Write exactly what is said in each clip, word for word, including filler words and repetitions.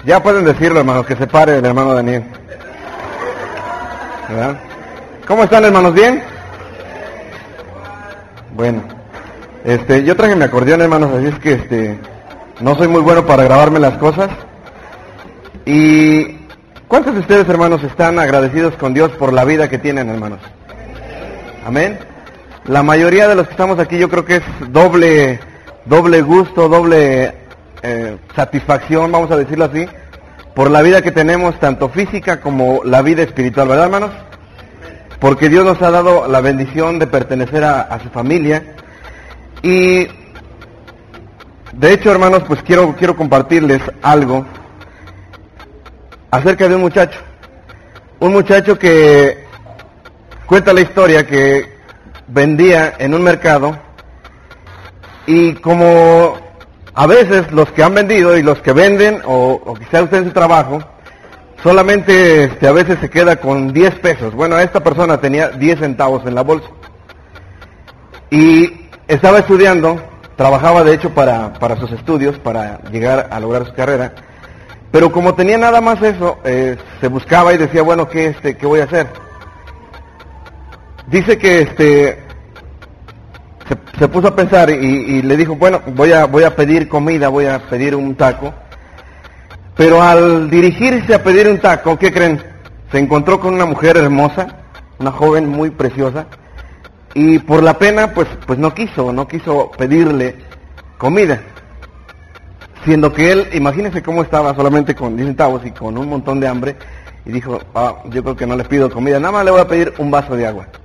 Ya pueden decirlo, hermanos, que se pare el hermano Daniel. ¿Verdad? ¿Cómo están, hermanos? ¿Bien? Bueno, este, yo traje mi acordeón, hermanos, así es que este, no soy muy bueno para grabarme las cosas. Y ¿cuántos de ustedes, hermanos, están agradecidos con Dios por la vida que tienen, hermanos? Amén. La mayoría de los que estamos aquí, yo creo que es doble, doble gusto, doble eh, satisfacción, vamos a decirlo así, por la vida que tenemos, tanto física como la vida espiritual, ¿verdad, hermanos? Porque Dios nos ha dado la bendición de pertenecer a, a su familia. Y de hecho, hermanos, pues quiero, quiero compartirles algo acerca de un muchacho. Un muchacho que cuenta la historia que vendía en un mercado, y como a veces los que han vendido y los que venden, o, o quizá usted en su trabajo, solamente este, a veces se queda con diez pesos. Bueno, esta persona tenía diez centavos en la bolsa. Y estaba estudiando, trabajaba de hecho para, para sus estudios, para llegar a lograr su carrera. Pero como tenía nada más eso, eh, se buscaba y decía, bueno, ¿qué, este, ¿qué voy a hacer? Dice que este se, se puso a pensar y, y le dijo, bueno, voy a, voy a pedir comida, voy a pedir un taco. Pero al dirigirse a pedir un taco, ¿qué creen? Se encontró con una mujer hermosa, una joven muy preciosa, y por la pena, pues, pues no quiso, no quiso pedirle comida. Siendo que él, imagínense cómo estaba, solamente con diez centavos y con un montón de hambre, y dijo, ah, yo creo que no le pido comida, nada más le voy a pedir un vaso de agua.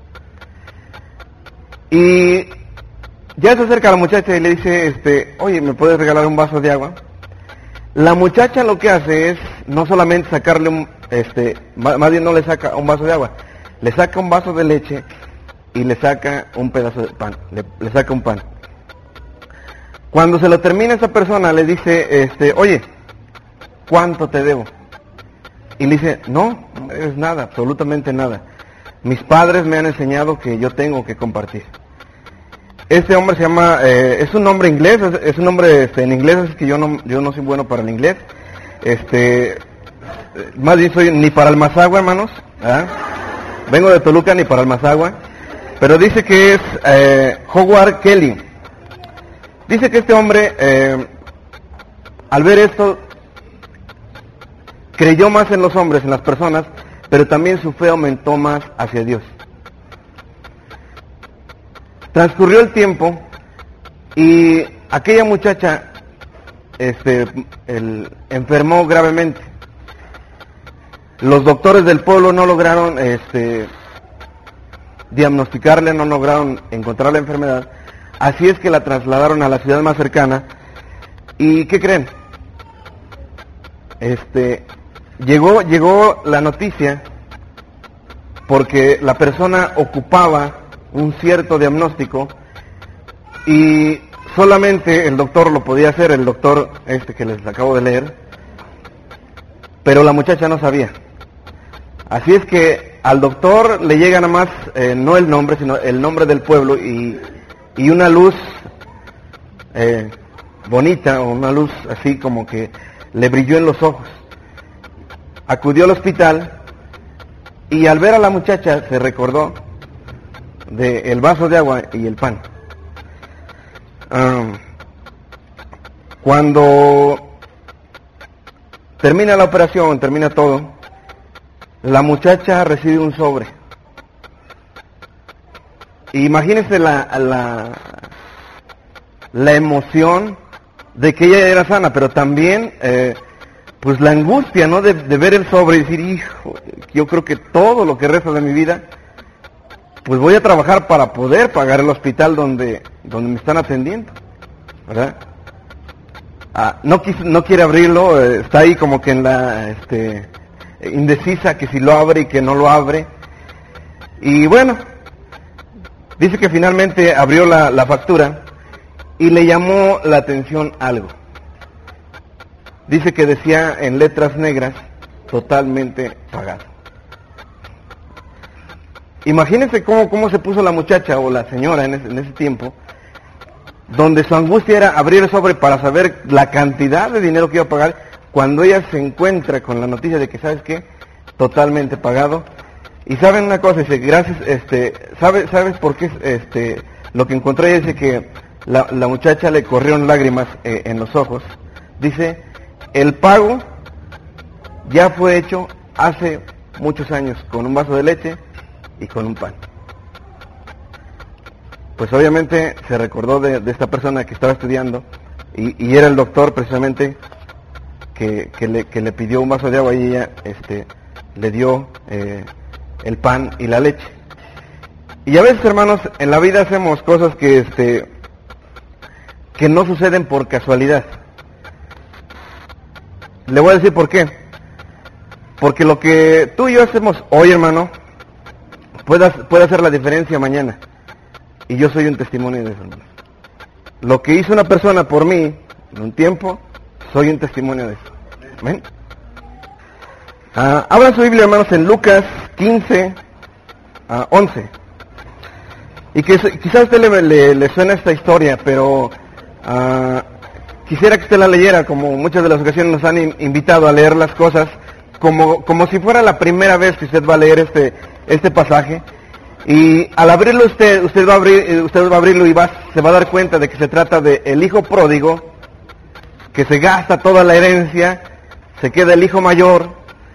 Y ya se acerca a la muchacha y le dice, este, oye, ¿me puedes regalar un vaso de agua? La muchacha lo que hace es no solamente sacarle un, este, más bien no le saca un vaso de agua, le saca un vaso de leche y le saca un pedazo de pan, le, le saca un pan. Cuando se lo termina esa persona le dice, este, oye, ¿cuánto te debo? Y le dice, no, no es nada, absolutamente nada. Mis padres me han enseñado que yo tengo que compartir. Este hombre se llama, eh, es un nombre inglés, es, es un nombre este, en inglés, es que yo no, yo no soy bueno para el inglés. Este, más bien soy ni para el Mazagua, hermanos. ¿Ah? Vengo de Toluca, ni para el Mazagua. Pero dice que es eh, Howard Kelly. Dice que este hombre, eh, al ver esto, creyó más en los hombres, en las personas, pero también su fe aumentó más hacia Dios. Transcurrió el tiempo y aquella muchacha este, el, enfermó gravemente. Los doctores del pueblo no lograron este, diagnosticarle, no lograron encontrar la enfermedad. Así es que la trasladaron a la ciudad más cercana. ¿Y qué creen? Este, llegó, llegó la noticia porque la persona ocupaba un cierto diagnóstico y solamente el doctor lo podía hacer, el doctor este que les acabo de leer, pero la muchacha no sabía. Así es que al doctor le llega nada más, eh, no el nombre, sino el nombre del pueblo y, y una luz eh, bonita, o una luz así como que le brilló en los ojos. Acudió al hospital y al ver a la muchacha se recordó del vaso de agua y el pan. Um, cuando termina la operación, termina todo, la muchacha recibe un sobre. Imagínense la, la, la emoción de que ella era sana, pero también eh, pues la angustia, ¿no? De, de ver el sobre y decir, hijo, yo creo que todo lo que resta de mi vida pues voy a trabajar para poder pagar el hospital donde, donde me están atendiendo, ¿verdad? Ah, no, quis, no quiere abrirlo, eh, está ahí como que en la, este, indecisa, que si lo abre y que no lo abre. Y bueno, dice que finalmente abrió la, la factura y le llamó la atención algo. Dice que decía en letras negras, totalmente pagado. Imagínense cómo, cómo se puso la muchacha o la señora en ese, en ese tiempo, donde su angustia era abrir el sobre para saber la cantidad de dinero que iba a pagar, cuando ella se encuentra con la noticia de que, ¿sabes qué? Totalmente pagado. Y saben una cosa, dice, gracias, este, ¿sabes, sabes por qué? Este, lo que encontré, dice que la, la muchacha le corrieron lágrimas eh, en los ojos. Dice, el pago ya fue hecho hace muchos años, con un vaso de leche y con un pan. Pues obviamente se recordó de, de esta persona que estaba estudiando, y, y era el doctor precisamente que, que, le, que le pidió un vaso de agua, y ella este, le dio eh, el pan y la leche. Y a veces, hermanos, en la vida hacemos cosas que, este, que no suceden por casualidad. Le voy a decir por qué. Porque lo que tú y yo hacemos hoy, hermano, puede, puede hacer la diferencia mañana. Y yo soy un testimonio de eso, hermano. Lo que hizo una persona por mí en un tiempo, soy un testimonio de eso. ¿Amén? Uh, abran su Biblia, hermanos, en Lucas quince, uh, once. Y que quizás a usted le, le, le suena esta historia, pero uh, quisiera que usted la leyera, como muchas de las ocasiones nos han in, invitado a leer las cosas, como, como si fuera la primera vez que usted va a leer este, este pasaje. Y al abrirlo usted, usted va a abrir, usted va a abrirlo y va, se va a dar cuenta de que se trata de el hijo pródigo, que se gasta toda la herencia, se queda el hijo mayor,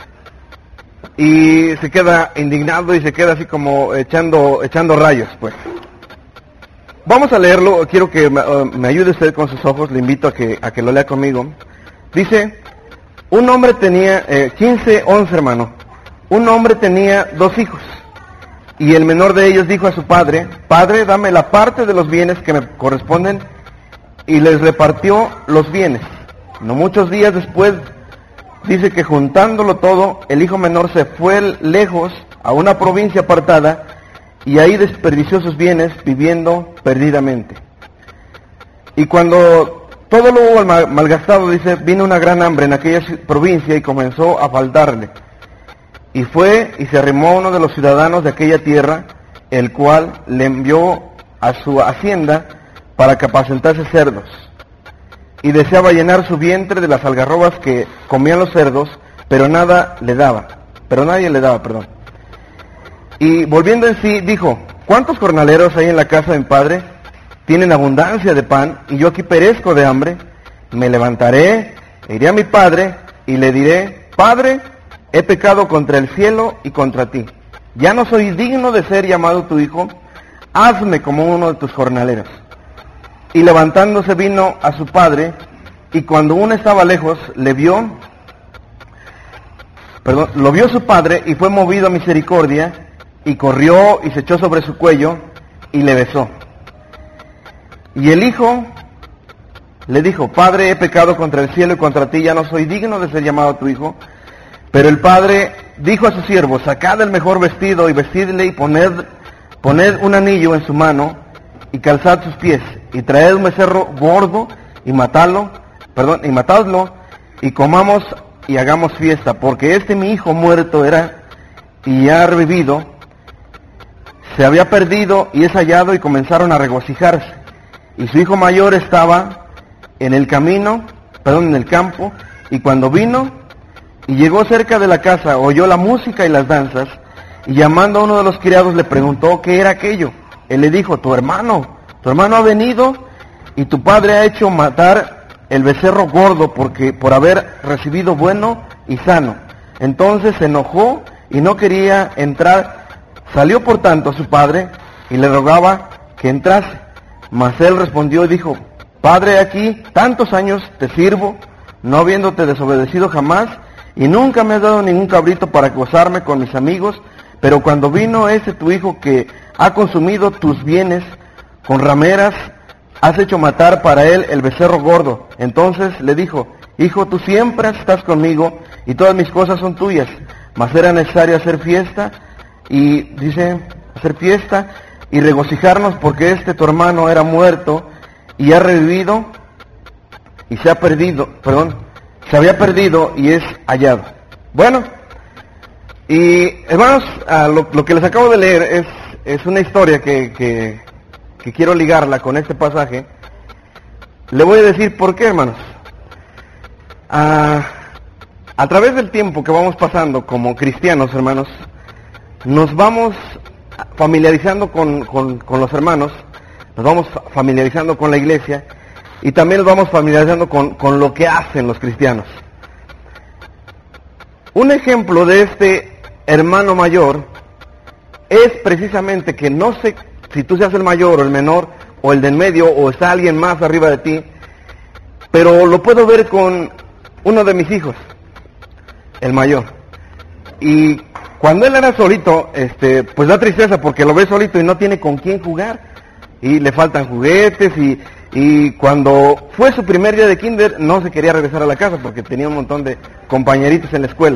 y se queda indignado y se queda así como echando echando rayos, pues. Vamos a leerlo, quiero que me, uh, me ayude usted con sus ojos, le invito a que, a que lo lea conmigo. Dice, un hombre tenía, eh, quince, once, hermano, un hombre tenía dos hijos, y el menor de ellos dijo a su padre, Padre, dame la parte de los bienes que me corresponden, y les repartió los bienes. No muchos días después, dice que juntándolo todo, el hijo menor se fue lejos a una provincia apartada y ahí desperdició sus bienes viviendo perdidamente. Y cuando todo lo hubo mal, malgastado, dice, vino una gran hambre en aquella provincia y comenzó a faltarle. Y fue y se arrimó a uno de los ciudadanos de aquella tierra, el cual le envió a su hacienda para que apacentase cerdos. Y deseaba llenar su vientre de las algarrobas que comían los cerdos, pero nada le daba, pero nadie le daba, perdón. Y volviendo en sí, dijo, ¿cuántos jornaleros hay en la casa de mi padre? Tienen abundancia de pan, y yo aquí perezco de hambre. Me levantaré, e iré a mi padre, y le diré, Padre, he pecado contra el cielo y contra ti. Ya no soy digno de ser llamado tu hijo, hazme como uno de tus jornaleros. Y levantándose vino a su padre, y cuando uno estaba lejos, le vio, perdón, lo vio su padre, y fue movido a misericordia, y corrió y se echó sobre su cuello, y le besó. Y el hijo le dijo, Padre, he pecado contra el cielo y contra ti, ya no soy digno de ser llamado tu hijo. Pero el padre dijo a sus siervos, sacad el mejor vestido, y vestidle, y poned, poned un anillo en su mano, y calzad sus pies, y traed un becerro gordo, y matadlo, perdón, y matadlo, y comamos y hagamos fiesta, porque este mi hijo muerto era, y ha revivido, se había perdido, y es hallado, y comenzaron a regocijarse. Y su hijo mayor estaba en el camino, perdón, en el campo, y cuando vino, y llegó cerca de la casa, oyó la música y las danzas, y llamando a uno de los criados le preguntó qué era aquello. Él le dijo, tu hermano, tu hermano ha venido y tu padre ha hecho matar el becerro gordo porque por haber recibido bueno y sano. Entonces se enojó y no quería entrar. Salió por tanto a su padre y le rogaba que entrase. Mas él respondió y dijo, Padre, aquí tantos años te sirvo, no habiéndote desobedecido jamás, y nunca me has dado ningún cabrito para gozarme con mis amigos, pero cuando vino ese tu hijo que ha consumido tus bienes con rameras, has hecho matar para él el becerro gordo. Entonces le dijo, hijo, tú siempre estás conmigo y todas mis cosas son tuyas, mas era necesario hacer fiesta, y dice, hacer fiesta y regocijarnos porque este tu hermano era muerto y ha revivido y se ha perdido, perdón, se había perdido y es hallado. Bueno, y hermanos, a lo, lo que les acabo de leer es, es una historia que, que, que quiero ligarla con este pasaje. Le voy a decir por qué, hermanos. Ah, A través del tiempo que vamos pasando como cristianos, hermanos, nos vamos familiarizando con, con, con los hermanos, nos vamos familiarizando con la iglesia y también nos vamos familiarizando con, con lo que hacen los cristianos. Un ejemplo de este hermano mayor es precisamente que no sé si tú seas el mayor o el menor o el del medio o está alguien más arriba de ti, pero lo puedo ver con uno de mis hijos, el mayor. Y cuando él era solito, este, pues da tristeza porque lo ve solito y no tiene con quién jugar y le faltan juguetes y, y cuando fue su primer día de kinder no se quería regresar a la casa porque tenía un montón de compañeritos en la escuela.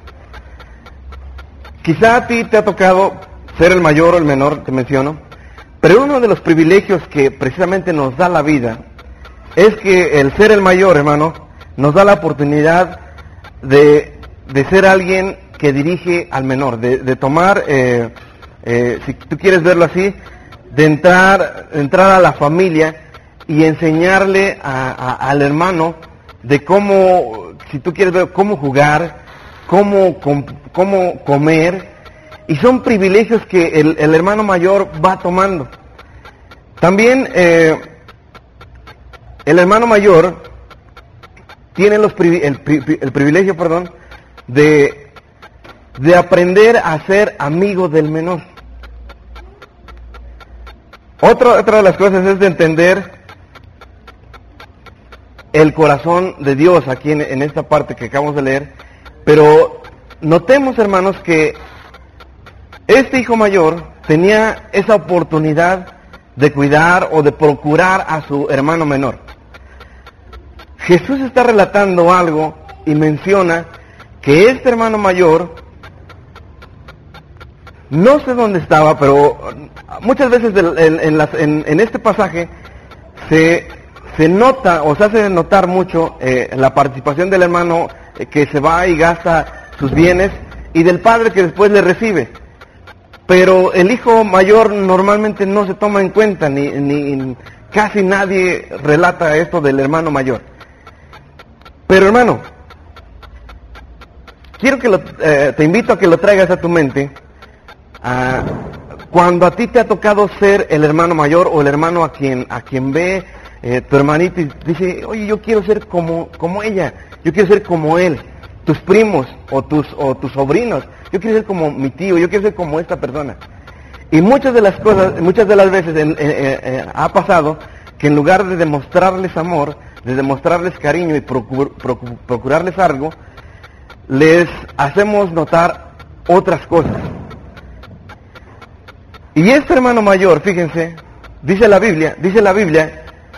Quizá a ti te ha tocado ser el mayor o el menor, te menciono, pero uno de los privilegios que precisamente nos da la vida es que el ser el mayor, hermano, nos da la oportunidad de, de ser alguien que dirige al menor, de, de tomar, eh, eh, si tú quieres verlo así, de entrar, entrar a la familia y enseñarle a, a, al hermano de cómo, si tú quieres ver, cómo jugar, cómo, com, cómo comer, y son privilegios que el, el hermano mayor va tomando. También eh, el hermano mayor tiene los privi el, el privilegio, perdón, de, de aprender a ser amigo del menor. Otra, otra de las cosas es de entender el corazón de Dios aquí en, en esta parte que acabamos de leer, pero notemos, hermanos, que este hijo mayor tenía esa oportunidad de cuidar o de procurar a su hermano menor. Jesús está relatando algo y menciona que este hermano mayor, no sé dónde estaba, pero muchas veces en, en, las, en, en este pasaje se, se nota o se hace notar mucho eh, la participación del hermano eh, que se va y gasta sus bienes y del padre que después le recibe. Pero el hijo mayor normalmente no se toma en cuenta, ni, ni casi nadie relata esto del hermano mayor. Pero hermano, quiero que lo, eh, te invito a que lo traigas a tu mente. Uh, cuando a ti te ha tocado ser el hermano mayor o el hermano a quien a quien ve eh, tu hermanito y dice, oye, yo quiero ser como como ella, yo quiero ser como él, tus primos o tus o tus sobrinos, yo quiero ser como mi tío, yo quiero ser como esta persona. Y muchas de las cosas, muchas de las veces en, eh, eh, ha pasado que en lugar de demostrarles amor, de demostrarles cariño y procur, procur, procurarles algo, les hacemos notar otras cosas. Y este hermano mayor, fíjense, dice la Biblia, dice la Biblia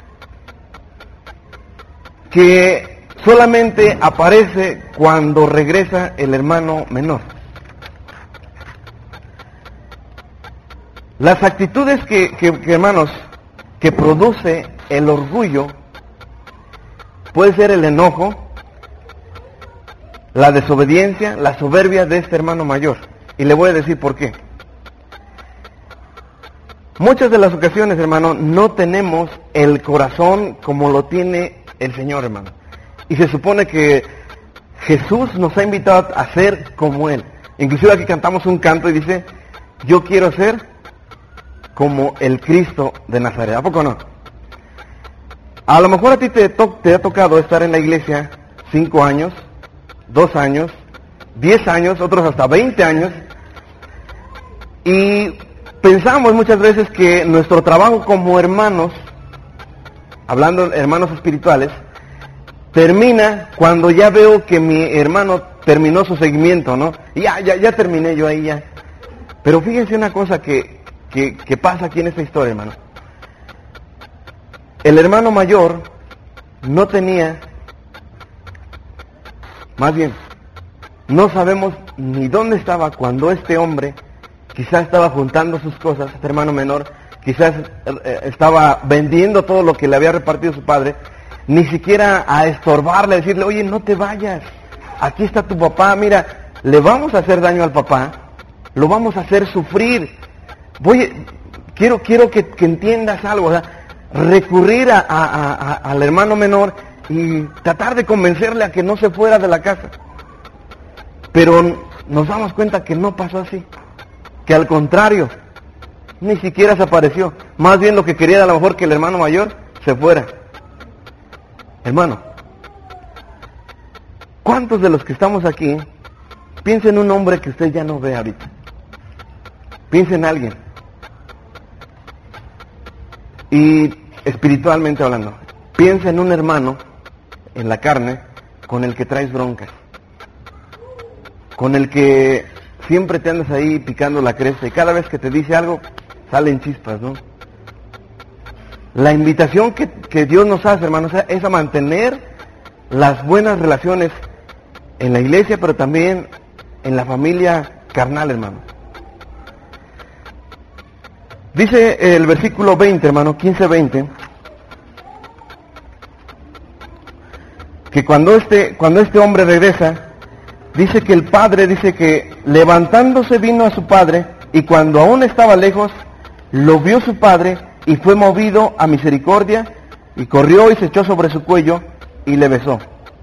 que solamente aparece cuando regresa el hermano menor. Las actitudes que, que, que hermanos, que produce el orgullo, puede ser el enojo, la desobediencia, la soberbia de este hermano mayor. Y le voy a decir por qué. Muchas de las ocasiones, hermano, no tenemos el corazón como lo tiene el Señor, hermano. Y se supone que Jesús nos ha invitado a ser como Él. Inclusive aquí cantamos un canto y dice, yo quiero ser como el Cristo de Nazaret. ¿A poco no? A lo mejor a ti te, to te ha tocado estar en la iglesia cinco años, dos años, diez años, otros hasta veinte años, y pensamos muchas veces que nuestro trabajo como hermanos, hablando de hermanos espirituales, termina cuando ya veo que mi hermano terminó su seguimiento, ¿no? Y ya, ya, ya terminé yo ahí ya. Pero fíjense una cosa que, que, que pasa aquí en esta historia, hermano. El hermano mayor no tenía, más bien, no sabemos ni dónde estaba cuando este hombre quizás estaba juntando sus cosas, este hermano menor, quizás eh, estaba vendiendo todo lo que le había repartido su padre, ni siquiera a estorbarle, a decirle, oye, no te vayas, aquí está tu papá, mira, le vamos a hacer daño al papá, lo vamos a hacer sufrir, voy, quiero, quiero que, que entiendas algo, o sea, recurrir a, a, a, al hermano menor y tratar de convencerle a que no se fuera de la casa. Pero nos damos cuenta que no pasó así, que al contrario, ni siquiera se apareció. Más bien lo que quería era a lo mejor que el hermano mayor se fuera. Hermano, ¿cuántos de los que estamos aquí, piensa en un hombre que usted ya no ve ahorita? Piensa en alguien. Y espiritualmente hablando, piensa en un hermano, en la carne, con el que traes broncas. Con el que siempre te andas ahí picando la cresta y cada vez que te dice algo, salen chispas, ¿no? La invitación que, que Dios nos hace, hermanos, es a mantener las buenas relaciones en la iglesia, pero también en la familia carnal, hermano. Dice el versículo veinte, hermano, quince veinte, que cuando este, cuando este hombre regresa, dice que el padre, dice que levantándose vino a su padre, y cuando aún estaba lejos, lo vio su padre, y fue movido a misericordia, y corrió y se echó sobre su cuello, y le besó.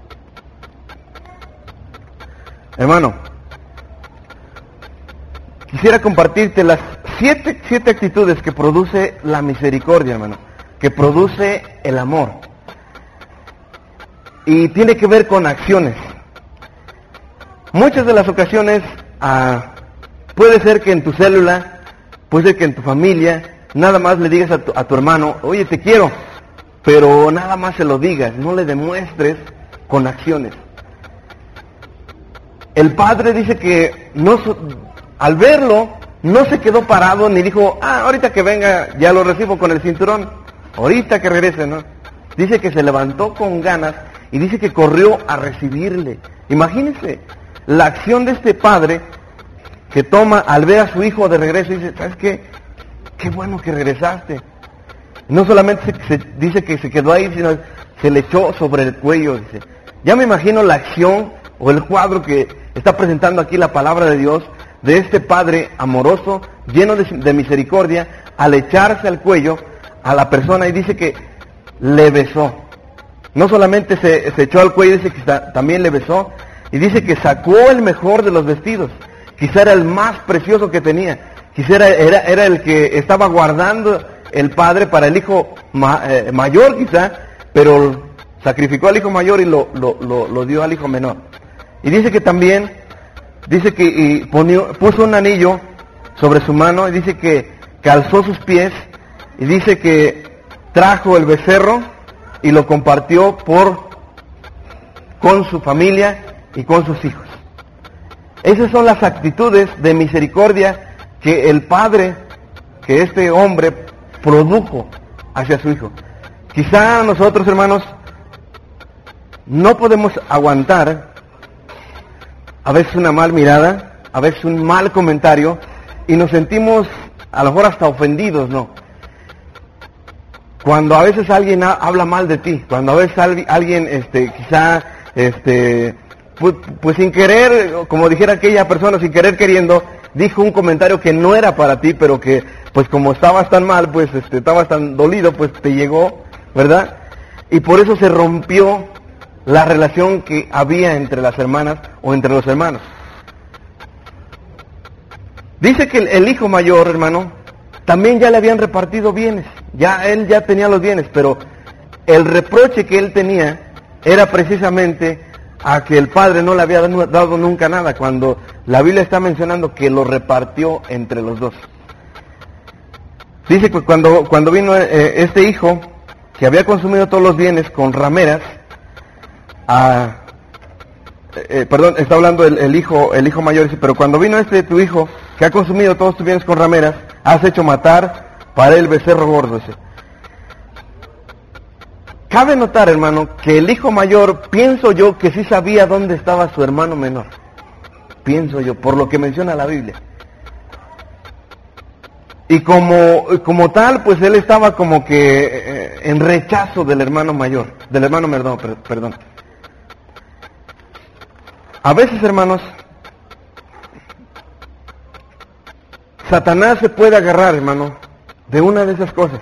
Hermano, quisiera compartirte las siete, siete actitudes que produce la misericordia, hermano, que produce el amor. Y tiene que ver con acciones. Muchas de las ocasiones, ah, puede ser que en tu célula, puede ser que en tu familia, nada más le digas a tu, a tu hermano, oye, te quiero, pero nada más se lo digas, no le demuestres con acciones. El padre dice que no, al verlo, no se quedó parado ni dijo, ah, ahorita que venga ya lo recibo con el cinturón, ahorita que regrese, ¿no? Dice que se levantó con ganas y dice que corrió a recibirle. Imagínense la acción de este padre que toma al ver a su hijo de regreso y dice, ¿sabes qué? Qué bueno que regresaste. No solamente se, se dice que se quedó ahí, sino se le echó sobre el cuello, dice. Ya me imagino la acción o el cuadro que está presentando aquí la palabra de Dios, de este padre amoroso, lleno de, de misericordia, al echarse al cuello a la persona, y dice que le besó. No solamente se, se echó al cuello, dice que está, también le besó, y dice que sacó el mejor de los vestidos. Quizá era el más precioso que tenía. Quizá era, era, era el que estaba guardando el padre para el hijo ma, eh, mayor, quizá, pero sacrificó al hijo mayor y lo, lo, lo, lo dio al hijo menor. Y dice que también, dice que y ponió, puso un anillo sobre su mano, y dice que calzó sus pies, y dice que trajo el becerro y lo compartió por con su familia y con sus hijos. Esas son las actitudes de misericordia que el padre, que este hombre produjo hacia su hijo. Quizá nosotros, hermanos, no podemos aguantar a veces una mal mirada, a veces un mal comentario, y nos sentimos a lo mejor hasta ofendidos, ¿no? Cuando a veces alguien ha, habla mal de ti, cuando a veces al, alguien, este, quizá, este, pues, pues sin querer, como dijera aquella persona, sin querer queriendo, dijo un comentario que no era para ti, pero que, pues como estabas tan mal, pues, este, estabas tan dolido, pues te llegó, ¿verdad? Y por eso se rompió la relación que había entre las hermanas o entre los hermanos. Dice que el, el hijo mayor, hermano, también ya le habían repartido bienes, ya él ya tenía los bienes, pero el reproche que él tenía era precisamente a que el padre no le había dado nunca nada, cuando la Biblia está mencionando que lo repartió entre los dos. Dice que cuando, cuando vino eh, este hijo, que había consumido todos los bienes con rameras, a, eh, perdón, está hablando el, el hijo el hijo mayor, dice, pero cuando vino este tu hijo, que ha consumido todos tus bienes con rameras, has hecho matar para el becerro gordo, dice. Cabe notar, hermano, que el hijo mayor, pienso yo, que sí sabía dónde estaba su hermano menor. Pienso yo, por lo que menciona la Biblia. Y como, como tal, pues él estaba como que eh, en rechazo del hermano mayor, del hermano menor, perdón. A veces, hermanos, Satanás se puede agarrar, hermano, de una de esas cosas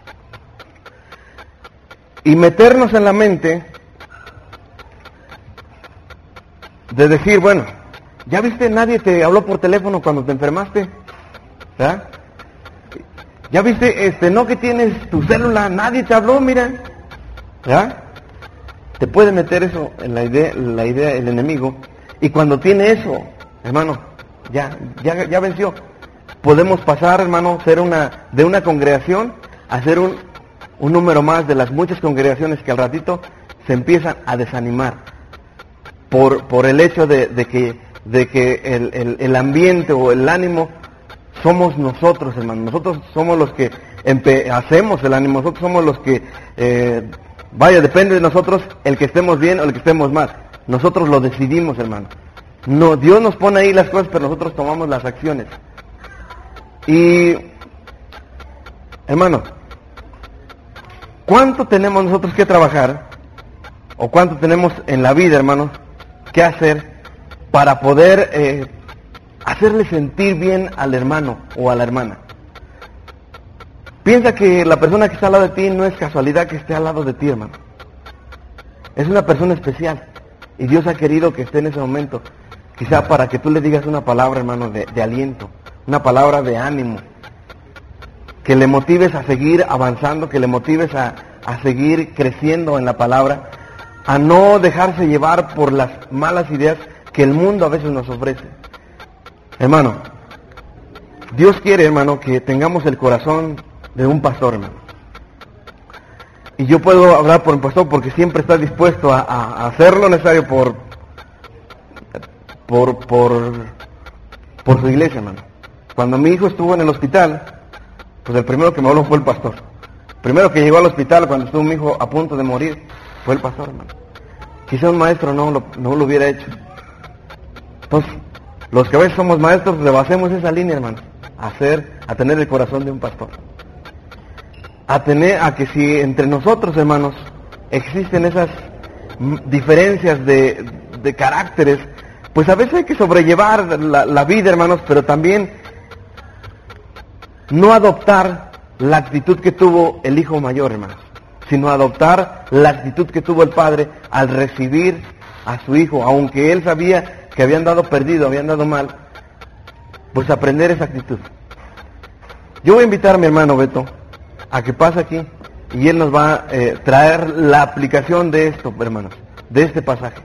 y meternos en la mente de decir, bueno, ¿Ya viste? Nadie te habló por teléfono cuando te enfermaste, ¿verdad? ¿Ya viste? Este, no que tienes tu célula, nadie te habló, mira, ¿verdad? Te puede meter eso en la idea, la idea el enemigo, y cuando tiene eso, hermano, ya, ya, ya venció. Podemos pasar, hermano, ser una, de una congregación a ser un, un número más de las muchas congregaciones que al ratito se empiezan a desanimar por, por el hecho de, de que, de que el, el, el ambiente o el ánimo somos nosotros, hermano. Nosotros somos los que empe- hacemos el ánimo, nosotros somos los que, eh, vaya, depende de nosotros el que estemos bien o el que estemos mal. Nosotros lo decidimos, hermano. No, Dios nos pone ahí las cosas, pero nosotros tomamos las acciones. Y, hermano, ¿cuánto tenemos nosotros que trabajar? ¿O cuánto tenemos en la vida, hermano, que hacer para poder eh, hacerle sentir bien al hermano o a la hermana? Piensa que la persona que está al lado de ti no es casualidad que esté al lado de ti, hermano. Es una persona especial. Y Dios ha querido que esté en ese momento. Quizá para que tú le digas una palabra, hermano, de, de aliento. Una palabra de ánimo. Que le motives a seguir avanzando, que le motives a, a seguir creciendo en la palabra. A no dejarse llevar por las malas ideas que el mundo a veces nos ofrece. Hermano, Dios quiere, hermano, que tengamos el corazón de un pastor, hermano. Y yo puedo hablar por un pastor porque siempre está dispuesto a, a hacer lo necesario por, por, por, por su iglesia, hermano. Cuando mi hijo estuvo en el hospital, pues el primero que me habló fue el pastor. El primero que llegó al hospital cuando estuvo mi hijo a punto de morir fue el pastor, hermano. Quizá un maestro no lo, no lo hubiera hecho. Entonces, los que a veces somos maestros, rebasemos esa línea, hermano. A hacer, a tener el corazón de un pastor. A tener, a que si entre nosotros, hermanos, existen esas diferencias de, de caracteres, pues a veces hay que sobrellevar la, la vida, hermanos, pero también no adoptar la actitud que tuvo el hijo mayor, hermanos, sino adoptar la actitud que tuvo el padre al recibir a su hijo, aunque él sabía que habían dado perdido, habían dado mal, pues aprender esa actitud. Yo voy a invitar a mi hermano Beto a que pase aquí y él nos va a eh, traer la aplicación de esto, hermanos, de este pasaje.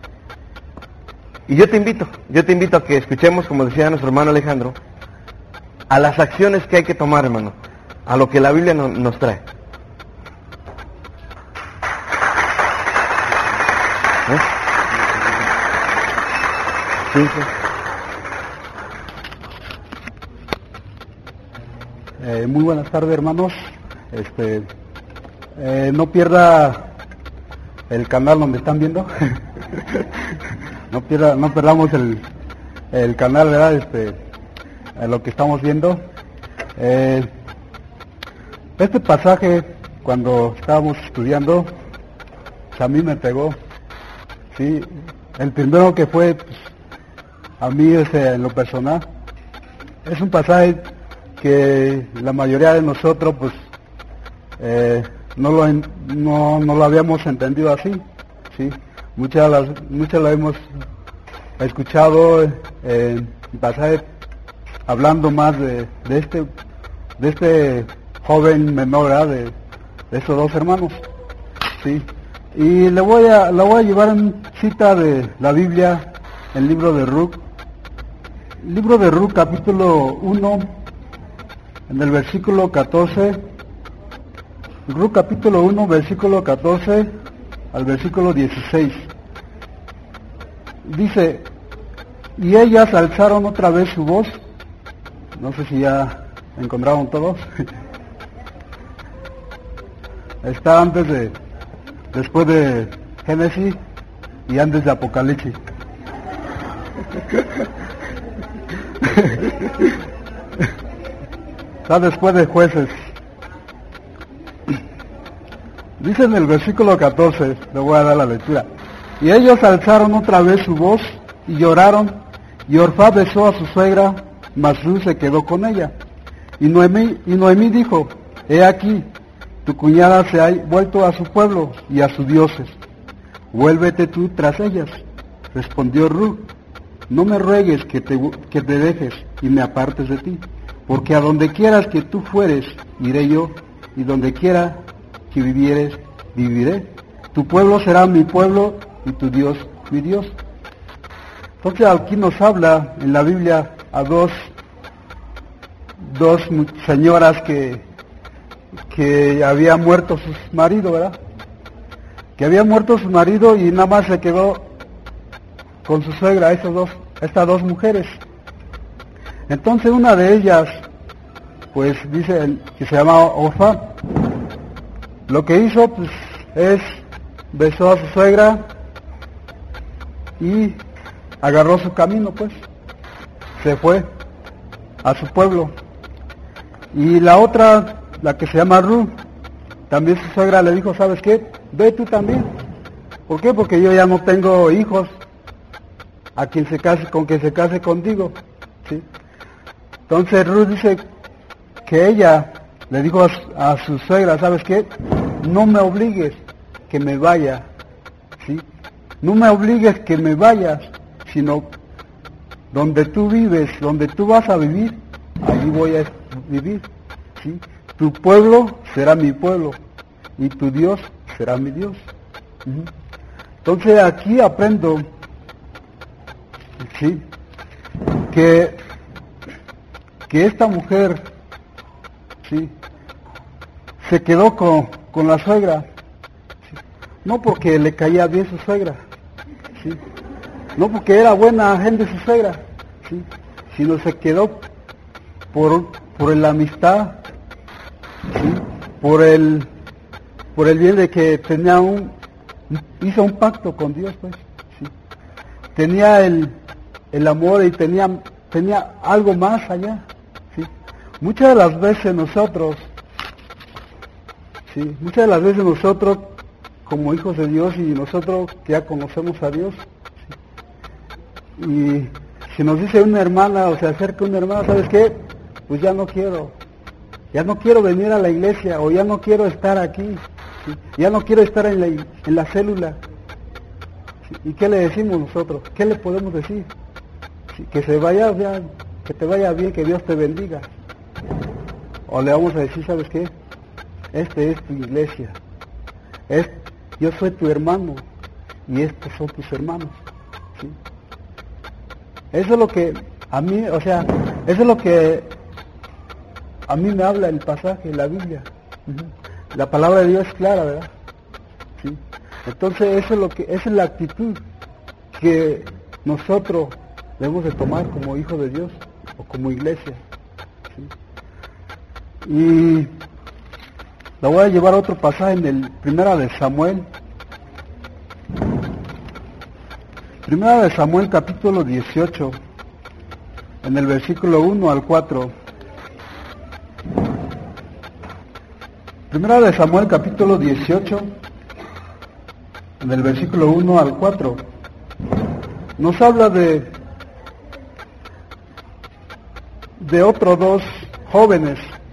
Y yo te invito, yo te invito a que escuchemos, como decía nuestro hermano Alejandro, a las acciones que hay que tomar, hermano, a lo que la Biblia no, nos trae. ¿Eh? Sí, sí. Eh, muy buenas tardes, hermanos. Este, eh, no pierda el canal donde están viendo. no pierda, no perdamos el, el canal, ¿verdad? Este, eh, lo que estamos viendo. Eh, este pasaje, cuando estábamos estudiando, pues a mí me pegó. Sí, el primero que fue, pues, a mí, este, en lo personal, es un pasaje que la mayoría de nosotros, pues, eh, no, lo, no, no lo habíamos entendido así, ¿sí? Muchas las, muchas lo hemos escuchado en eh, pasaje hablando más de, de este de este joven menor, ¿verdad? de, de estos dos hermanos, ¿sí? Y le voy a le voy a llevar en cita de la Biblia, el libro de Ruth, libro de Ruth, capítulo uno, en el versículo catorce, Ruth capítulo uno, versículo catorce al versículo dieciséis. Dice: y ellas alzaron otra vez su voz. No sé si ya encontraron todos. Está antes de, después de Génesis y antes de Apocalipsis. Está después de Jueces. Dice en el versículo catorce, le voy a dar la lectura: y ellos alzaron otra vez su voz y lloraron, y Orfá besó a su suegra, mas Ruth se quedó con ella. Y Noemí, y Noemí dijo: he aquí, tu cuñada se ha vuelto a su pueblo y a sus dioses, vuélvete tú tras ellas. Respondió Ruth: no me ruegues que te, que te dejes y me apartes de ti, porque a donde quieras que tú fueres, iré yo, y donde quiera que vivieres, viviré. Tu pueblo será mi pueblo, y tu Dios mi Dios. Entonces aquí nos habla en la Biblia a dos, dos señoras que, que había muerto su marido, ¿verdad? Que había muerto su marido y nada más se quedó con su suegra, esas dos, estas dos mujeres. Entonces una de ellas, pues dice que se llamaba Orfa, lo que hizo pues es besó a su suegra y agarró su camino, pues se fue a su pueblo. Y la otra, la que se llama Ruth, también su suegra le dijo, ¿sabes qué? Ve tú también. ¿Por qué? Porque yo ya no tengo hijos a quien se case, con quien se case contigo, ¿sí? Entonces Ruth dice que ella le dijo a su, a su suegra, ¿sabes qué? No me obligues que me vaya, ¿sí? No me obligues que me vayas, sino donde tú vives, donde tú vas a vivir, allí voy a vivir, ¿sí? Tu pueblo será mi pueblo y tu Dios será mi Dios. Uh-huh. Entonces aquí aprendo, sí, que que esta mujer, sí, se quedó con, con la suegra, sí, no porque le caía bien su suegra, sí, no porque era buena gente su suegra, sí, sino se quedó por por la amistad, sí, por el por el bien de que tenía un hizo un pacto con Dios, pues, sí, tenía el el amor y tenía tenía algo más allá, sí. Muchas de las veces nosotros, sí, muchas de las veces nosotros como hijos de Dios y nosotros que ya conocemos a Dios, sí, y si nos dice una hermana o se acerca una hermana, ¿sabes qué? Pues ya no quiero, ya no quiero venir a la iglesia o ya no quiero estar aquí, ¿sí? Ya no quiero estar en la, en la célula, ¿sí? ¿Y qué le decimos nosotros? ¿Qué le podemos decir? ¿Sí? Que se vaya, ya, que te vaya bien, que Dios te bendiga. O le vamos a decir, ¿sabes qué? Este es tu iglesia, es, yo soy tu hermano y estos son tus hermanos, ¿sí? Eso es lo que a mí, o sea, eso es lo que a mí me habla el pasaje, la Biblia. Uh-huh. La palabra de Dios es clara, ¿verdad? ¿Sí? Entonces eso es lo que, esa es la actitud que nosotros debemos de tomar como hijos de Dios o como iglesia, ¿sí? Y la voy a llevar a otro pasaje en el Primera de Samuel. Primera de Samuel capítulo dieciocho, en el versículo uno al cuatro. Primera de Samuel capítulo dieciocho, en el versículo uno al cuatro. Nos habla de de otros dos jóvenes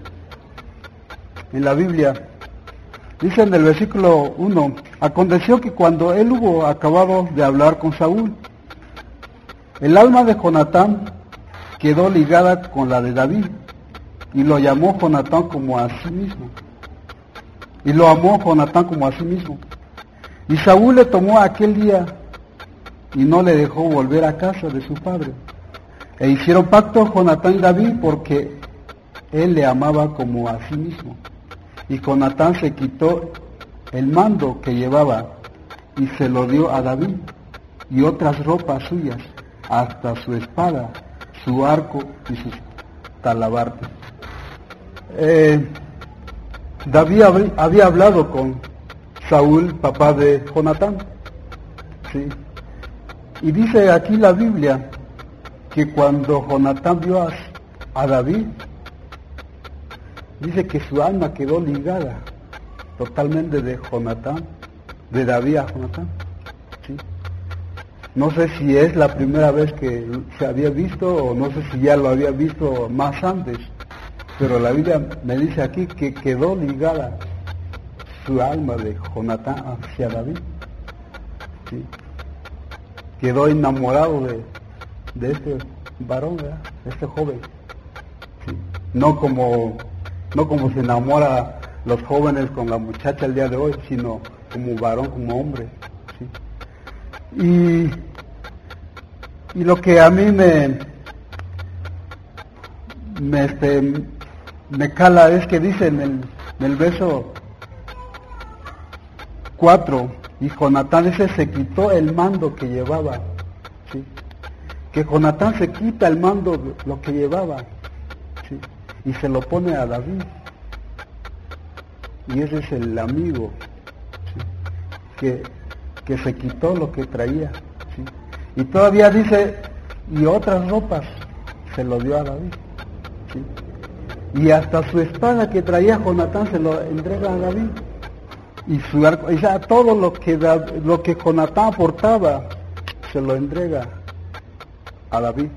en la Biblia. Dice en el versículo uno, aconteció que cuando él hubo acabado de hablar con Saúl, el alma de Jonatán quedó ligada con la de David, y lo llamó Jonatán como a sí mismo, y lo amó Jonatán como a sí mismo. Y Saúl le tomó aquel día y no le dejó volver a casa de su padre. E hicieron pacto Jonatán y David porque él le amaba como a sí mismo. Y Jonatán se quitó el mando que llevaba y se lo dio a David y otras ropas suyas, hasta su espada, su arco y sus talabartes. Eh, David había hablado con Saúl, papá de Jonatán, ¿sí? Y dice aquí la Biblia que cuando Jonatán vio a, a David, dice que su alma quedó ligada totalmente de Jonatán, de David a Jonatán, ¿sí? No sé si es la primera vez que se había visto o no sé si ya lo había visto más antes, pero la Biblia me dice aquí que quedó ligada su alma de Jonatán hacia David, ¿sí? Quedó enamorado de, de este varón, ¿verdad? De este joven. ¿Sí? No como, no como se enamora los jóvenes con la muchacha el día de hoy, sino como varón, como hombre. ¿Sí? Y, y lo que a mí me, me, este, me cala es que dice en el, en el verso cuatro, y Jonatán ese se quitó el mando que llevaba. ¿Sí? Que Jonatán se quita el mando, lo que llevaba, ¿sí? Y se lo pone a David. Y ese es el amigo, ¿sí? que, que se quitó lo que traía, ¿sí? Y todavía dice, y otras ropas se lo dio a David, ¿sí? Y hasta su espada que traía Jonatán se lo entrega a David. Y su arco, o sea, todo lo que, lo que Jonatán aportaba se lo entrega a David.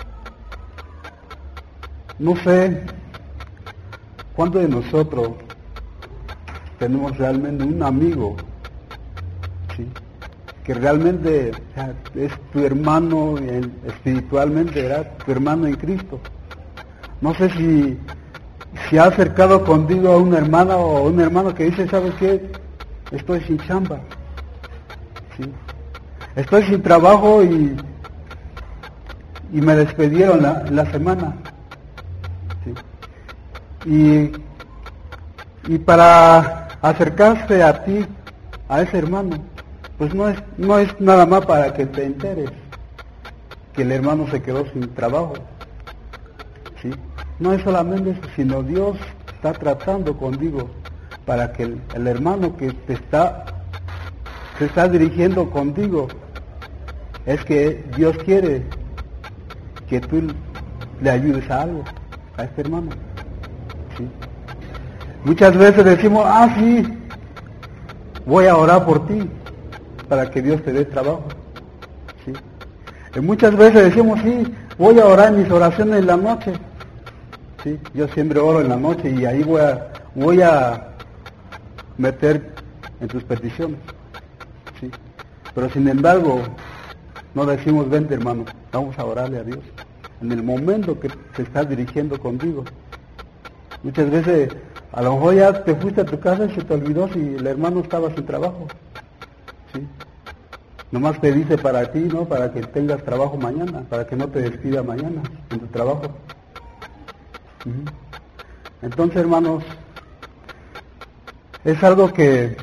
No sé cuántos de nosotros tenemos realmente un amigo, ¿sí? Que realmente, o sea, es tu hermano espiritualmente, ¿verdad? Tu hermano en Cristo. No sé si se ha acercado contigo a una hermana o un hermano que dice, ¿sabes qué? Estoy sin chamba, ¿sí? Estoy sin trabajo y, y me despidieron la, la semana, ¿sí? Y, y para acercarse a ti, a ese hermano, pues no es, no es nada más para que te enteres que el hermano se quedó sin trabajo, ¿sí? No es solamente eso, sino Dios está tratando contigo para que el, el hermano que te está, se está dirigiendo contigo, es que Dios quiere que tú le ayudes a algo, a este hermano, ¿sí? Muchas veces decimos, ah, sí, voy a orar por ti, para que Dios te dé trabajo, ¿sí? Y muchas veces decimos, sí, voy a orar en mis oraciones en la noche, ¿sí? Yo siempre oro en la noche y ahí voy a, voy a meter en tus peticiones, ¿sí? Pero sin embargo, no decimos, vente hermano, vamos a orarle a Dios, en el momento que te estás dirigiendo contigo. Muchas veces, a lo mejor ya te fuiste a tu casa y se te olvidó si el hermano estaba sin trabajo, ¿sí? Nomás te dice para ti, ¿no? Para que tengas trabajo mañana, para que no te despida mañana en tu trabajo. Uh-huh. Entonces, hermanos, es algo que,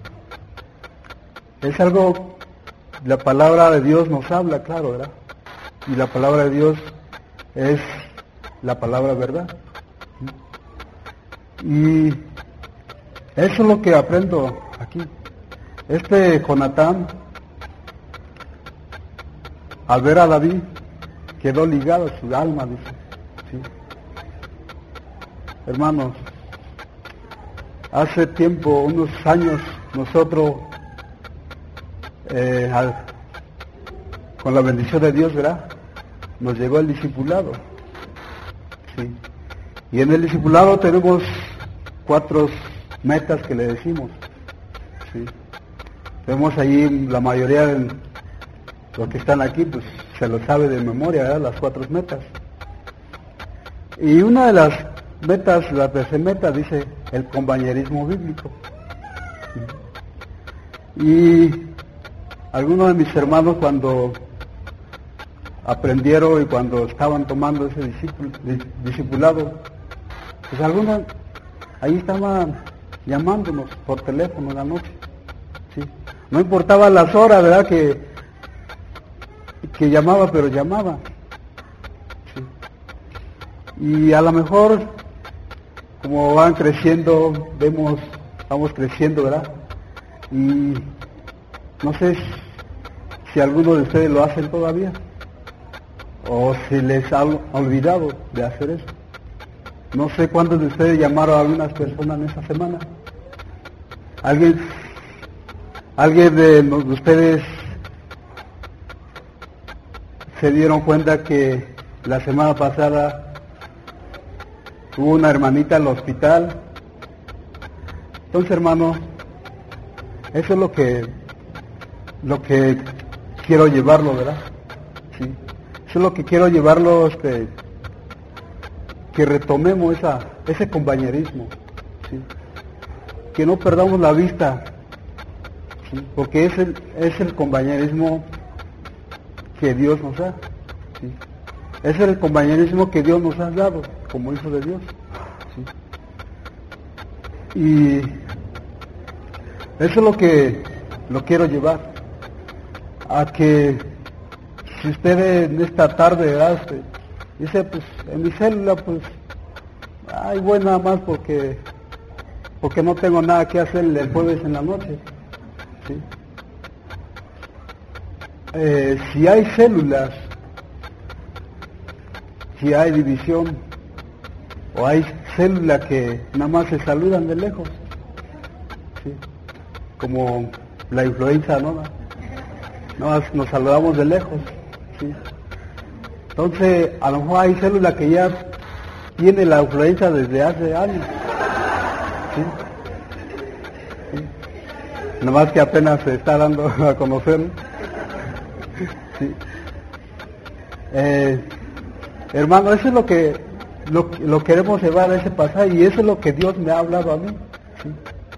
es algo, la palabra de Dios nos habla, claro, ¿verdad? Y la palabra de Dios es la palabra verdad. Y eso es lo que aprendo aquí. Este Jonatán, al ver a David, quedó ligado a su alma, dice, ¿sí? Hermanos, hace tiempo, unos años, nosotros, eh, al, con la bendición de Dios, ¿verdad?, nos llegó el discipulado, ¿sí? Y en el discipulado tenemos cuatro metas que le decimos, ¿sí? Tenemos ahí, la mayoría de los que están aquí, pues se lo sabe de memoria, ¿verdad?, las cuatro metas. Y una de las metas, la tercera meta, dice el compañerismo bíblico. Y algunos de mis hermanos, cuando aprendieron y cuando estaban tomando ese discipulado, pues algunos ahí estaban llamándonos por teléfono en la noche, ¿sí? No importaba las horas, ¿verdad?, que, que llamaba, pero llamaba, ¿sí? Y a lo mejor, como van creciendo, vemos, vamos creciendo, ¿verdad? Y no sé si algunos de ustedes lo hacen todavía, o si les ha olvidado de hacer eso. No sé cuántos de ustedes llamaron a algunas personas en esa semana. ¿Alguien, alguien de ustedes se dieron cuenta que la semana pasada hubo una hermanita en el hospital? Entonces, hermano, eso es lo que lo que quiero llevarlo, ¿verdad? Sí. Eso es lo que quiero llevarlo, este, que retomemos esa, ese compañerismo, ¿sí? Que no perdamos la vista, ¿sí? Porque es el, es el compañerismo que Dios nos da, ¿sí? Es el compañerismo que Dios nos ha dado como hijos de Dios, ¿sí? Y eso es lo que lo quiero llevar, a que si usted en esta tarde, ¿verdad? Este, dice, pues en mi célula, pues, ay, voy nada más porque, porque no tengo nada que hacer el jueves en la noche, ¿sí? Eh, si hay células, si hay división, o hay células que nada más se saludan de lejos, ¿sí? Como la influenza, ¿no? Nada más nos saludamos de lejos, ¿sí? Entonces, a lo mejor hay células que ya tiene la influenza desde hace años, ¿sí? ¿Sí? Nada más que apenas se está dando a conocer, ¿sí? Eh, hermano, eso es lo que lo, lo queremos llevar a ese pasaje, y eso es lo que Dios me ha hablado a mí, ¿sí?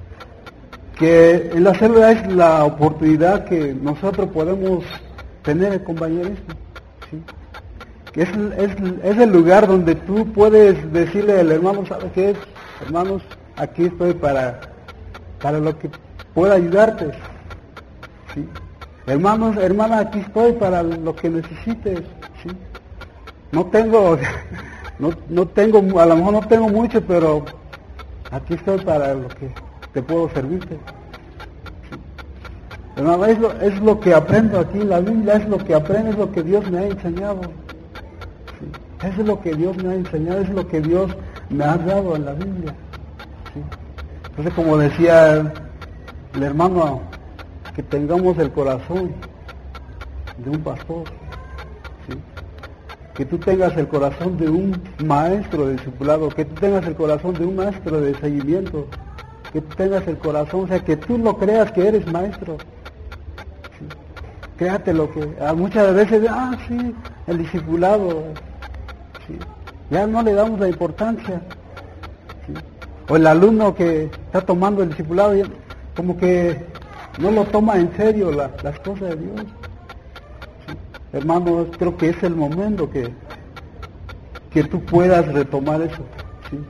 Que en la célula es la oportunidad que nosotros podemos tener el compañerismo, ¿sí? Que es, es, es el lugar donde tú puedes decirle al hermano, ¿sabes qué es? Hermanos, aquí estoy para, para lo que pueda ayudarte, ¿sí? Hermanos, hermana, aquí estoy para lo que necesites, ¿sí? No tengo, no, no tengo, a lo mejor no tengo mucho, pero aquí estoy para lo que te puedo servirte, ¿sí? Hermano, es lo, es lo que aprendo aquí en la Biblia, es lo que aprendo, es lo que Dios me ha enseñado, ¿sí? Eso es lo que Dios me ha enseñado, es lo que Dios me ha dado en la Biblia, ¿sí? Entonces, como decía el hermano, que tengamos el corazón de un pastor, ¿sí? Que tú tengas el corazón de un maestro de discipulado, que tú tengas el corazón de un maestro de seguimiento, que tú tengas el corazón, o sea, que tú lo creas que eres maestro, ¿sí? Créate lo que, a muchas veces, ah, sí, el discipulado, ¿sí? Ya no le damos la importancia, ¿sí? O el alumno que está tomando el discipulado, ya, como que no lo toma en serio la, las cosas de Dios, ¿sí? Hermanos, creo que es el momento que, que tú puedas retomar eso, ¿sí?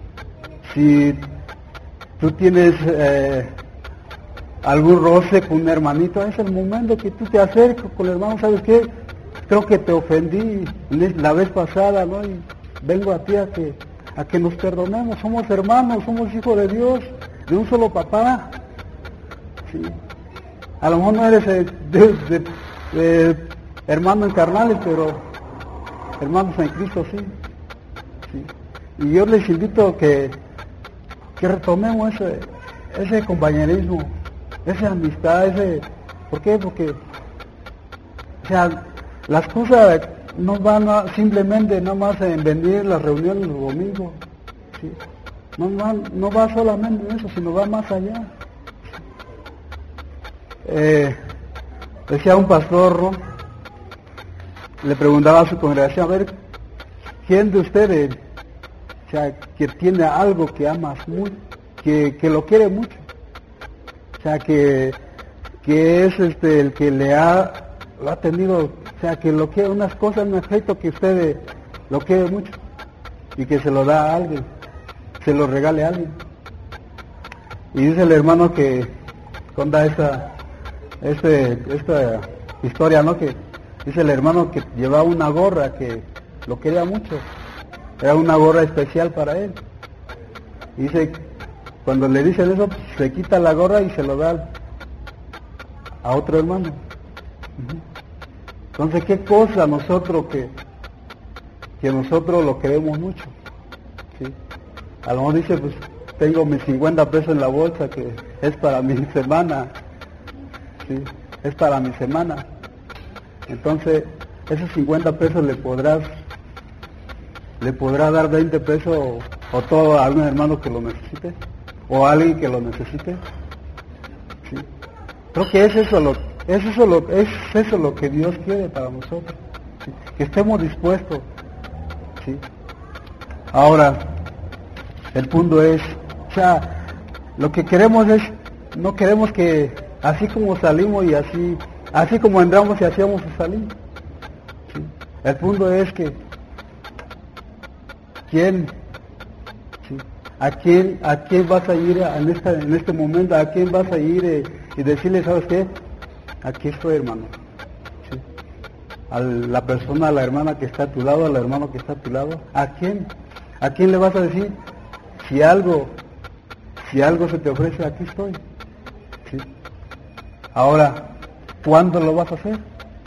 Si tú tienes eh, algún roce con un hermanito, es el momento que tú te acercas con el hermano, ¿sabes qué? Creo que te ofendí la vez pasada, ¿no? Y vengo a ti a que, a que nos perdonemos, somos hermanos, somos hijos de Dios, de un solo papá, ¿sí? A lo mejor no eres eh, de, de, de, hermano en carnales, pero hermanos en Cristo sí, ¿sí? Y yo les invito a que, que retomemos ese, ese compañerismo, esa amistad, ese, ¿por qué? Porque, o sea, las cosas no van a, simplemente nada más en venir las reuniones los domingos, ¿sí? No, no, no va solamente en eso, sino va más allá. Eh, decía un pastor, ¿no? Le preguntaba a su congregación, a ver, ¿quién de ustedes, o sea, que tiene algo que amas mucho, que, que lo quiere mucho? O sea, que, que es este el que le ha, lo ha tenido, o sea, que lo quiere, unas cosas, un afecto que usted lo quiere mucho, y que se lo da a alguien, se lo regale a alguien. Y dice el hermano que cuenta esta, este, esta historia, ¿no? Que dice el hermano que llevaba una gorra que lo quería mucho, era una gorra especial para él. Y dice, cuando le dicen eso, se quita la gorra y se lo da a otro hermano. Uh-huh. Entonces, ¿qué cosa nosotros que, que nosotros lo queremos mucho? ¿Sí? A lo mejor dice, pues, tengo mis cincuenta pesos en la bolsa que es para mi semana, ¿sí? Es para mi semana. Entonces, esos cincuenta pesos le podrás, le podrá dar veinte pesos o, o todo a algún hermano que lo necesite, o a alguien que lo necesite, ¿sí? Creo que es eso lo, es eso lo, es eso lo que Dios quiere para nosotros, ¿sí? Que estemos dispuestos, ¿sí? Ahora, el punto es, o sea, lo que queremos es, no queremos que así como salimos y así, así como entramos y así vamos a salir, ¿sí? El punto es que, ¿quién, sí? ¿A quién, a quién vas a ir en, esta, en este momento? ¿A quién vas a ir eh, y decirle, ¿sabes qué? Aquí estoy, hermano, ¿sí? A la persona, a la hermana que está a tu lado, al hermano que está a tu lado, ¿a quién? ¿A quién le vas a decir? Si algo, si algo se te ofrece, aquí estoy, ¿sí? Ahora, ¿cuándo lo vas a hacer?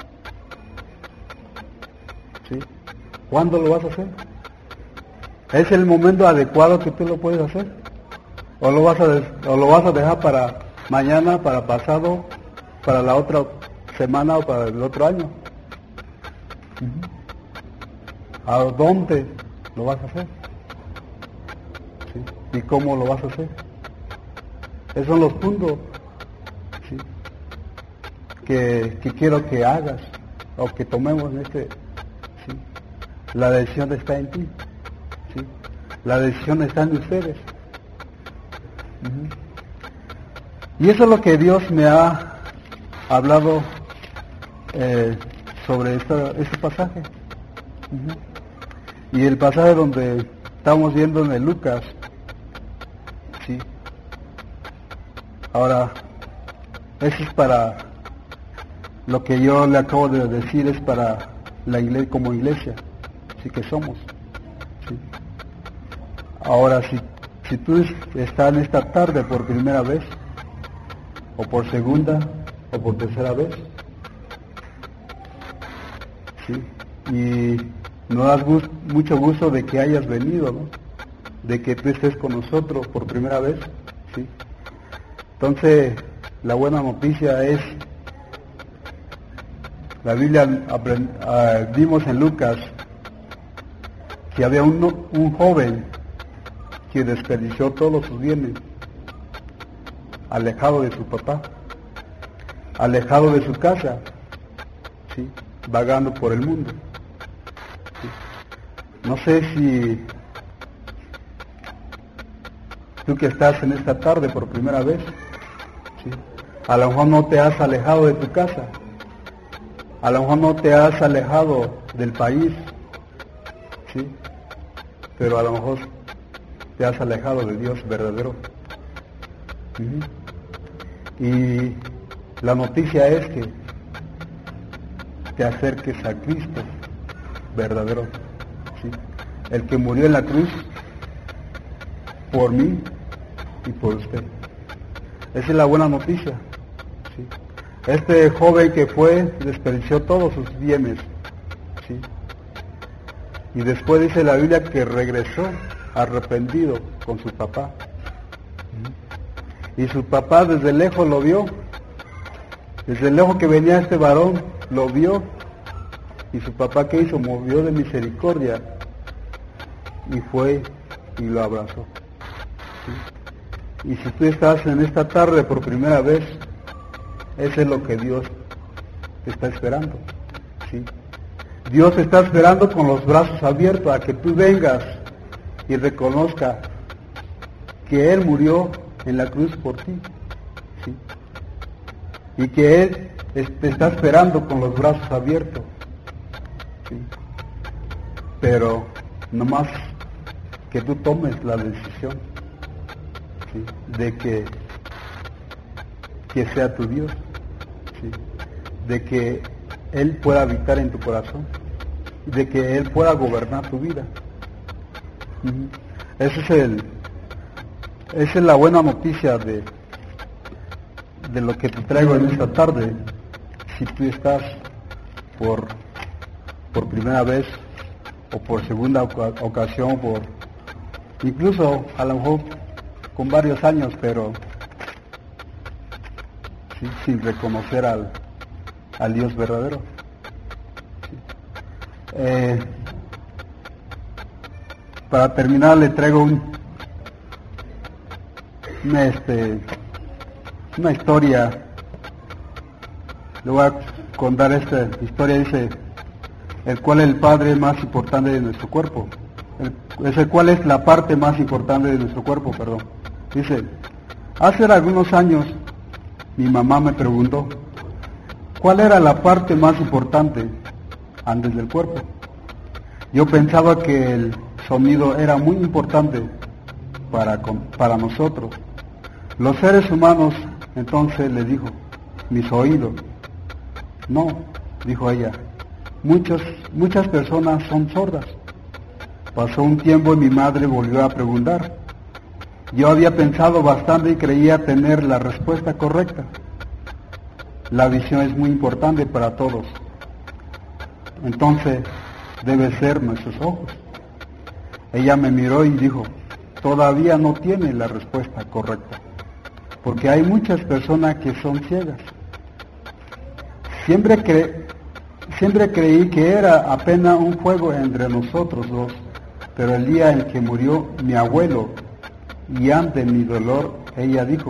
¿Sí? ¿Cuándo lo vas a hacer? ¿Es el momento adecuado que tú lo puedes hacer? ¿O lo vas a, de, o lo vas a dejar para mañana, para pasado, para la otra semana o para el otro año? Uh-huh. ¿A dónde lo vas a hacer? ¿Sí? ¿Y cómo lo vas a hacer? Esos son los puntos, ¿sí? que, que quiero que hagas o que tomemos en este. ¿Sí? La decisión está en ti. ¿Sí? La decisión está en ustedes. Uh-huh. Y eso es lo que Dios me ha hablado eh, sobre esta, este pasaje. Uh-huh. Y el pasaje donde estamos viendo en el Lucas. ¿Sí? Ahora, eso es para lo que yo le acabo de decir, es para la iglesia, como iglesia, sí que somos. ¿Sí? Ahora, si, si tú estás en esta tarde por primera vez, o por segunda, o por tercera vez, ¿sí? Y nos das gusto, mucho gusto de que hayas venido, ¿no? De que tú estés con nosotros por primera vez, ¿sí? Entonces, la buena noticia es, la Biblia aprend, uh, vimos en Lucas que había un, un joven que desperdició todos sus bienes, alejado de su papá, alejado de su casa, ¿sí? Vagando por el mundo. ¿Sí? No sé si tú que estás en esta tarde por primera vez, ¿sí? A lo mejor no te has alejado de tu casa, a lo mejor no te has alejado del país, ¿sí? Pero a lo mejor te has alejado de Dios verdadero. Uh-huh. Y la noticia es que te acerques a Cristo verdadero, ¿sí? El que murió en la cruz por mí y por usted. Esa es la buena noticia, ¿sí? Este joven que fue, desperdició todos sus bienes, ¿sí? Y después dice la Biblia que regresó arrepentido con su papá. Y su papá desde lejos lo vio, desde lejos que venía este varón, lo vio, y su papá, ¿qué hizo? Movió de misericordia y fue y lo abrazó. ¿Sí? Y si tú estás en esta tarde por primera vez, eso es lo que Dios te está esperando, ¿sí? Dios te está esperando con los brazos abiertos a que tú vengas y reconozca que Él murió en la cruz por ti, ¿sí? Y que Él te está esperando con los brazos abiertos, ¿sí? Pero nomás que tú tomes la decisión, ¿sí? De que, que sea tu Dios, ¿sí? De que Él pueda habitar en tu corazón, de que Él pueda gobernar tu vida. Uh-huh. Ese es el, esa es la buena noticia de, de lo que te traigo en esta tarde. Si tú estás por, por primera vez o por segunda ocasión, por incluso a lo mejor con varios años, pero ¿sí? Sin reconocer al, al Dios verdadero. ¿Sí? Eh, para terminar le traigo un, una, este, una historia. Le voy a contar esta historia. Dice, el cual es el padre más importante de nuestro cuerpo. El, es el cual es la parte más importante de nuestro cuerpo, perdón. Dice, hace algunos años mi mamá me preguntó, ¿cuál era la parte más importante antes del cuerpo? Yo pensaba que el sonido era muy importante para, para nosotros, los seres humanos. Entonces le dijo, mis oídos. No, dijo ella, muchos, muchas personas son sordas. Pasó un tiempo y mi madre volvió a preguntar. Yo había pensado bastante y creía tener la respuesta correcta. La visión es muy importante para todos. Entonces, debe ser nuestros ojos. Ella me miró y dijo, todavía no tiene la respuesta correcta, porque hay muchas personas que son ciegas. Siempre, cre- siempre creí que era apenas un juego entre nosotros dos, pero el día en que murió mi abuelo, y ante mi dolor, ella dijo,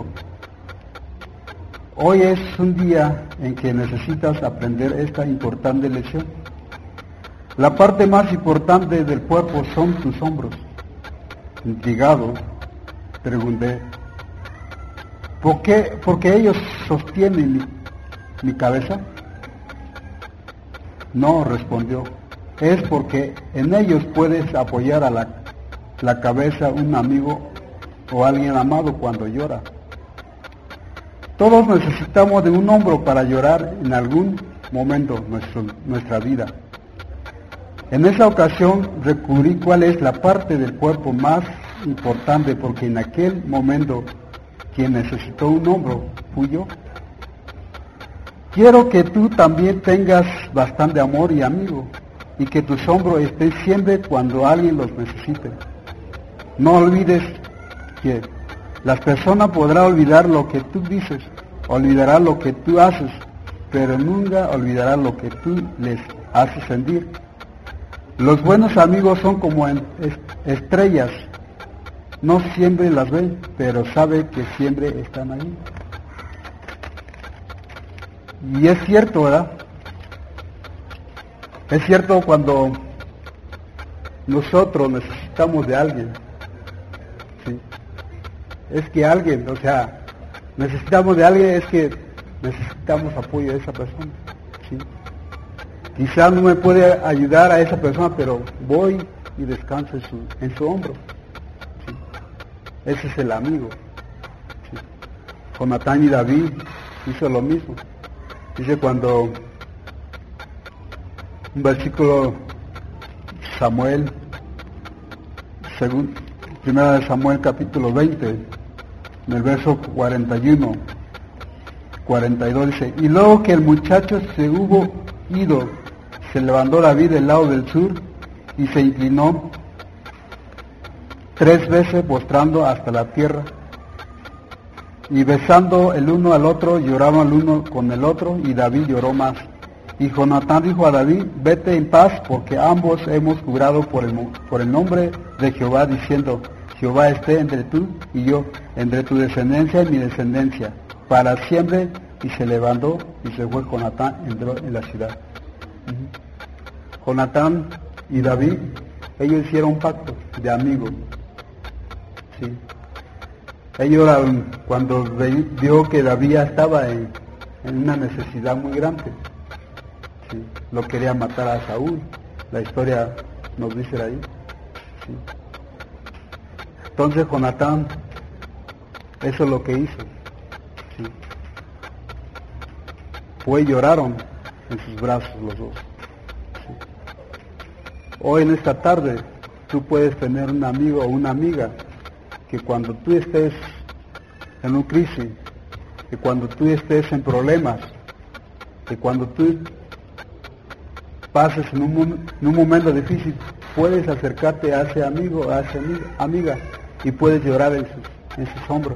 hoy es un día en que necesitas aprender esta importante lección. La parte más importante del cuerpo son tus hombros. Intrigado, pregunté, ¿por qué? ¿Porque ellos sostienen mi, mi cabeza? No, respondió, es porque en ellos puedes apoyar a la, la cabeza un amigo o alguien amado cuando llora. Todos necesitamos de un hombro para llorar en algún momento de nuestro, nuestra vida. En esa ocasión descubrí cuál es la parte del cuerpo más importante, porque en aquel momento quien necesitó un hombro fui yo. Quiero que tú también tengas bastante amor y amigo, y que tus hombros estén siempre cuando alguien los necesite. No olvides que las personas podrán olvidar lo que tú dices, olvidarán lo que tú haces, pero nunca olvidarán lo que tú les haces sentir. Los buenos amigos son como estrellas, no siempre las ven, pero saben que siempre están ahí. Y es cierto, ¿verdad? Es cierto cuando nosotros necesitamos de alguien, ¿sí? Es que alguien, o sea, necesitamos de alguien, es que necesitamos apoyo de esa persona, ¿sí? Quizás no me puede ayudar a esa persona, pero voy y descanso en su, en su hombro, ¿sí? Ese es el amigo, ¿sí? Jonatán y David hizo lo mismo. Dice cuando un versículo, Samuel, según primera de Samuel capítulo veinte, en el verso cuarenta y uno, cuarenta y dos dice, y luego que el muchacho se hubo ido, se levantó David del lado del sur y se inclinó tres veces postrando hasta la tierra, y besando el uno al otro, lloraban el uno con el otro, y David lloró más. Y Jonatán dijo a David, vete en paz, porque ambos hemos jurado por el, por el nombre de Jehová, diciendo, Jehová esté entre tú y yo, entre tu descendencia y mi descendencia, para siempre. Y se levantó y se fue. Jonatán, entró en la ciudad. Uh-huh. Jonatán y David, ellos hicieron un pacto de amigos. ¿Sí? Ellos, cuando vio que David estaba en, en una necesidad muy grande, ¿sí? Lo quería matar a Saúl. La historia nos dice ahí. ¿Sí? Entonces Jonatán, eso es lo que hizo. ¿Sí? Fue y lloraron en sus brazos los dos. ¿Sí? Hoy en esta tarde tú puedes tener un amigo o una amiga que cuando tú estés en un crisis, que cuando tú estés en problemas, que cuando tú pases en un, en un momento difícil, puedes acercarte a ese amigo, a esa amiga, amiga y puedes llorar en sus, en sus hombros.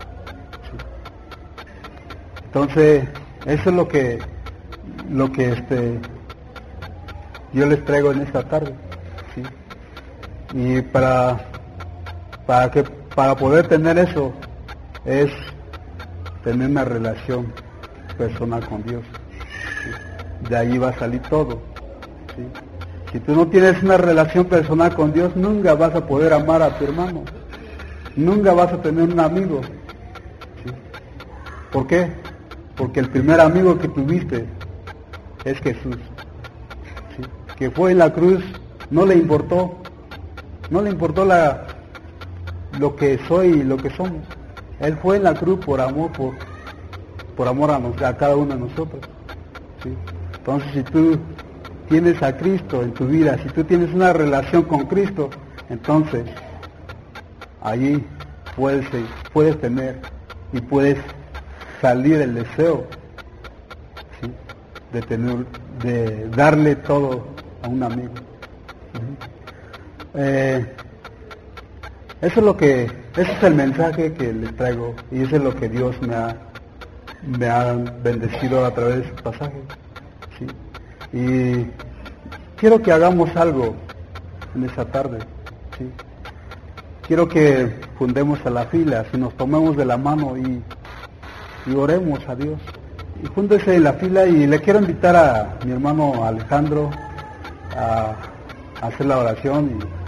¿Sí? Entonces, eso es lo que, lo que este, yo les traigo en esta tarde. ¿Sí? Y para, para que Para poder tener eso, es tener una relación personal con Dios. ¿Sí? De ahí va a salir todo. ¿Sí? Si tú no tienes una relación personal con Dios, nunca vas a poder amar a tu hermano. Nunca vas a tener un amigo. ¿Sí? ¿Por qué? Porque el primer amigo que tuviste es Jesús. ¿Sí? Que fue en la cruz, no le importó, no le importó la, lo que soy y lo que somos. Él fue en la cruz por amor, por, por amor a, nos, a cada uno de nosotros. ¿Sí? Entonces, si tú tienes a Cristo en tu vida, si tú tienes una relación con Cristo, entonces allí puedes, puedes tener y puedes salir el deseo, ¿sí? de tener, de darle todo a un amigo. Uh-huh. eh, eso es lo que, ese es el mensaje que les traigo y eso es lo que Dios me ha, me ha bendecido a través de su pasaje. ¿Sí? Y quiero que hagamos algo en esta tarde. ¿Sí? Quiero que fundemos a la fila, si nos tomemos de la mano y, y oremos a Dios. Y júntese en la fila y le quiero invitar a mi hermano Alejandro a, a hacer la oración y